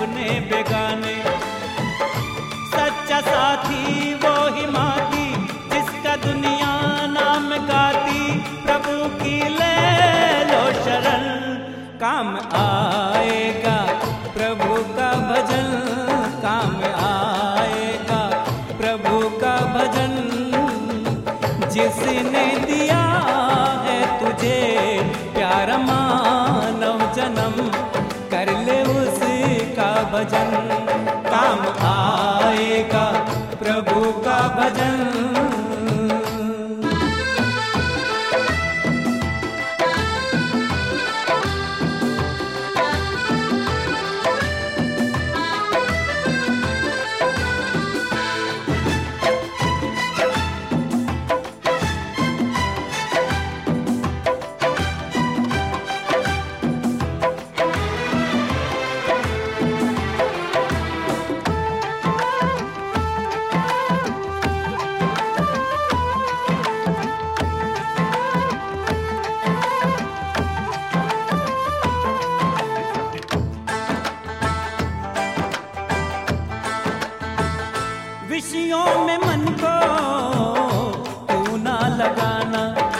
अपने बेगाने। सच्चा साथी वो ही माती जिसका दुनिया नाम गाती, प्रभु की ले लो शरण काम आएगा, प्रभु का भजन काम आएगा, प्रभु का भजन। जिसने दिया है तुझे प्यारा मानव जन्म, कर ले उसका भजन काम आएगा, प्रभु का भजन। विषयों में मन को तू ना लगाना,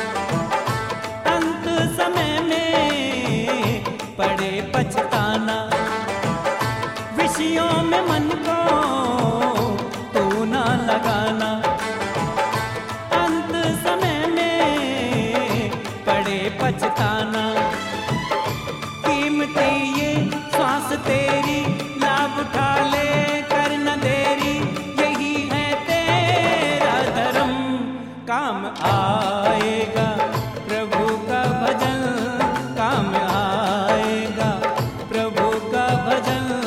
अंत समय में पड़े पछताना। विषयों में मन को तू ना लगाना, अंत समय में पड़े पछताना। कीमती ये सांस तेरी, लाभ उठा ले कर न देरी, काम आएगा, प्रभु का भजन काम आएगा, प्रभु का भजन।